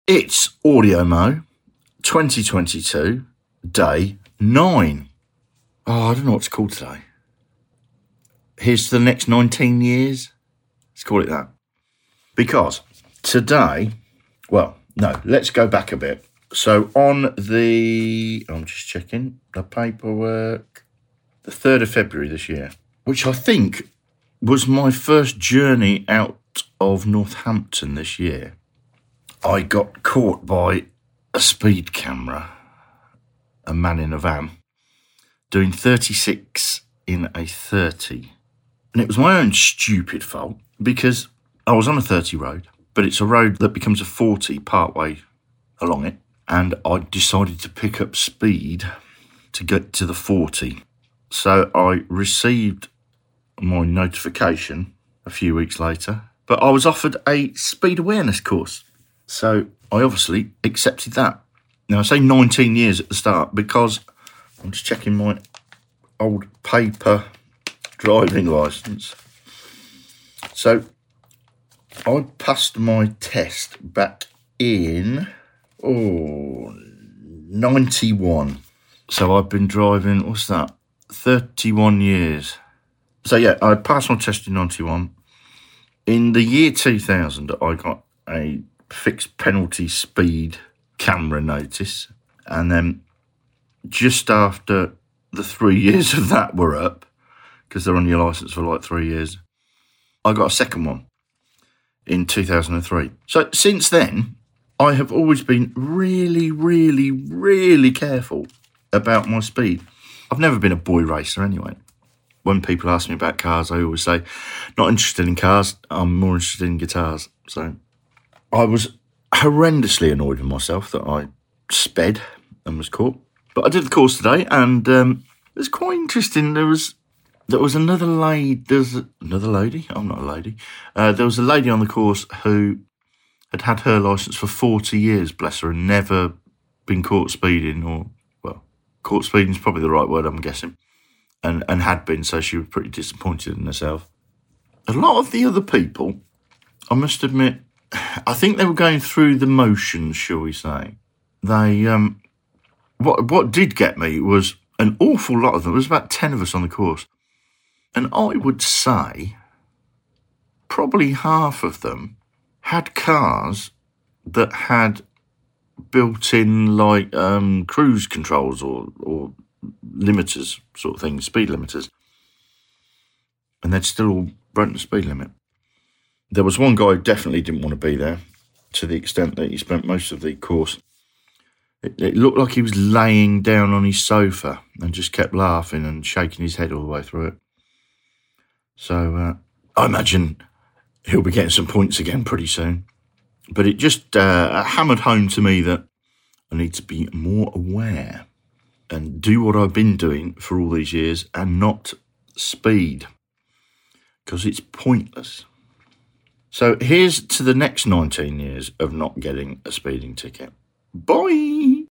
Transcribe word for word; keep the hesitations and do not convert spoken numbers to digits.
It's AudioMo twenty twenty-two, day nine. Oh, I don't know what to call today. Here's to the next nineteen years. Let's call it that. Because today, well, no, let's go back a bit. So on the, I'm just checking the paperwork, the third of February this year, which I think was my first journey out of Northampton this year, I got caught by a speed camera, a man in a van, doing thirty-six in a thirty. And it was my own stupid fault because I was on a thirty road, but it's a road that becomes a forty partway along it. And I decided to pick up speed to get to the forty. So I received my notification a few weeks later, but I was offered a speed awareness course. So I obviously accepted that. Now, I say nineteen years at the start because I'm just checking my old paper driving licence. So I passed my test back in, oh, ninety-one. So I've been driving, what's that, thirty-one years. So yeah, I passed my test in ninety-one. In the year two thousand, I got a fixed penalty speed camera notice. And then just after the three years of that were up, because they're on your licence for like three years, I got a second one in two thousand three. So since then, I have always been really, really, really careful about my speed. I've never been a boy racer anyway. When people ask me about cars, I always say, not interested in cars, I'm more interested in guitars. So I was horrendously annoyed with myself that I sped and was caught. But I did the course today, and um, it was quite interesting. There was there was another lady, there's another lady, I'm not a lady. Uh, there was a lady on the course who had had her licence for forty years, bless her, and never been caught speeding, or, well, caught speeding is probably the right word, I'm guessing. And, and had been, so she was pretty disappointed in herself. A lot of the other people, I must admit, I think they were going through the motions, shall we say. They, um, what what did get me was an awful lot of them. There was about ten of us on the course. And I would say probably half of them had cars that had built-in, like, um, cruise controls or, or limiters sort of thing, speed limiters, and they'd still all broken the speed limit. There was one guy who definitely didn't want to be there, to the extent that he spent most of the course, it, it looked like he was laying down on his sofa and just kept laughing and shaking his head all the way through it. So uh, I imagine he'll be getting some points again pretty soon. But it just uh, hammered home to me that I need to be more aware and do what I've been doing for all these years and not speed, because it's pointless. So here's to the next nineteen years of not getting a speeding ticket. Bye!